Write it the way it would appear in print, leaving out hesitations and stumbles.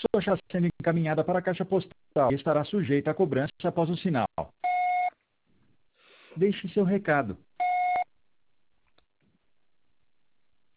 sua chave sendo encaminhada para a caixa postal e estará sujeita à cobrança após o sinal. Deixe seu recado.